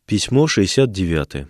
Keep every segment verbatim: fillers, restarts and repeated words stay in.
Письмо шестьдесят девятое.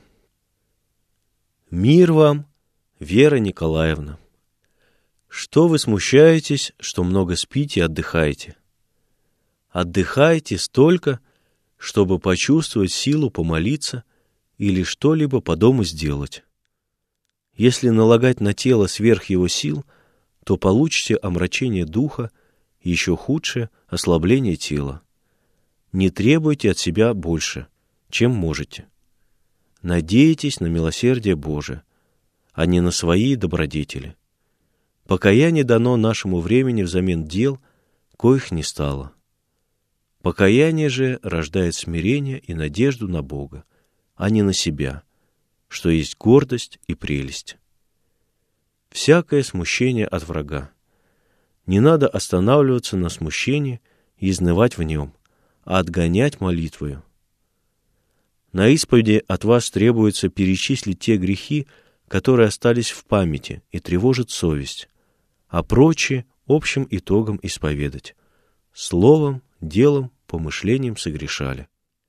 Мир вам, Вера Николаевна. Что вы смущаетесь, что много спите и отдыхаете? Отдыхайте столько, чтобы почувствовать силу помолиться или что-либо по дому сделать. Если налагать на тело сверх его сил, то получите омрачение духа и еще худшее — ослабление тела. Не требуйте от себя больше, чем можете. Надейтесь на милосердие Божие, а не на свои добродетели. Покаяние дано нашему времени взамен дел, коих не стало. Покаяние же рождает смирение и надежду на Бога, а не на себя, что есть гордость и прелесть. Всякое смущение от врага. Не надо останавливаться на смущении и изнывать в нем, а отгонять молитвою. На исповеди от вас требуется перечислить те грехи, которые остались в памяти и тревожат совесть, а прочие общим итогом исповедать. Словом, делом, помышлением согрешали.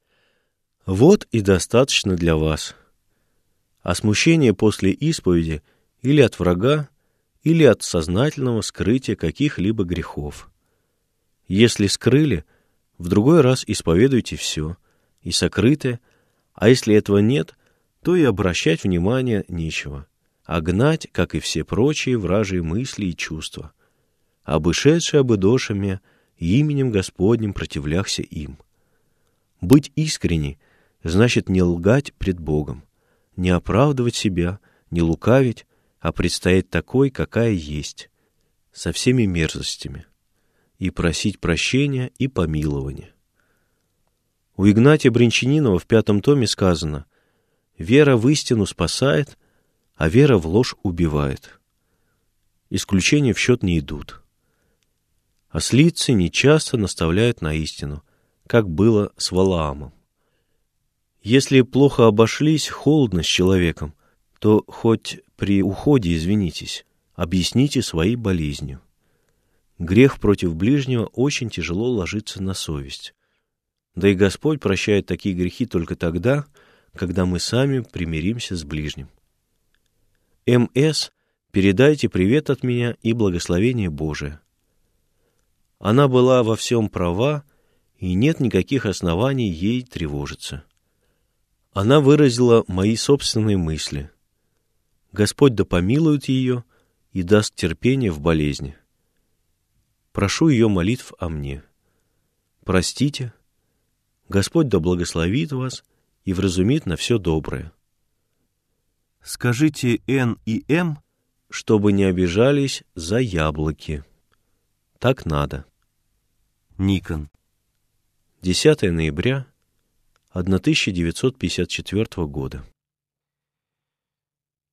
Вот и достаточно для вас. А смущение после исповеди или от врага, или от сознательного скрытия каких-либо грехов. Если скрыли, в другой раз исповедуйте все, и сокрытое, а если этого нет, то и обращать внимания нечего, а гнать, как и все прочие, вражьи мысли и чувства. Обышедшие обыдошами, именем Господним противляхся им. Быть искренней значит не лгать пред Богом, не оправдывать себя, не лукавить, а предстоять такой, какая есть, со всеми мерзостями, и просить прощения и помилования. У Игнатия Бринчанинова в пятом томе сказано: «Вера в истину спасает, а вера в ложь убивает». Исключения в счет не идут. Ослицы нечасто наставляют на истину, как было с Валаамом. Если плохо обошлись холодно с человеком, то хоть при уходе извинитесь, объясните своей болезнью. Грех против ближнего очень тяжело ложится на совесть. Да и Господь прощает такие грехи только тогда, когда мы сами примиримся с ближним. Эм эс, передайте привет от меня и благословение Божие. Она была во всем права, и нет никаких оснований ей тревожиться. Она выразила мои собственные мысли. Господь да помилует ее и даст терпение в болезни. Прошу ее молитв о мне. Простите, Господь да благословит вас и вразумит на все доброе. Скажите Н и М, чтобы не обижались за яблоки. Так надо. Никон. десятое ноября тысяча девятьсот пятьдесят четвёртого года.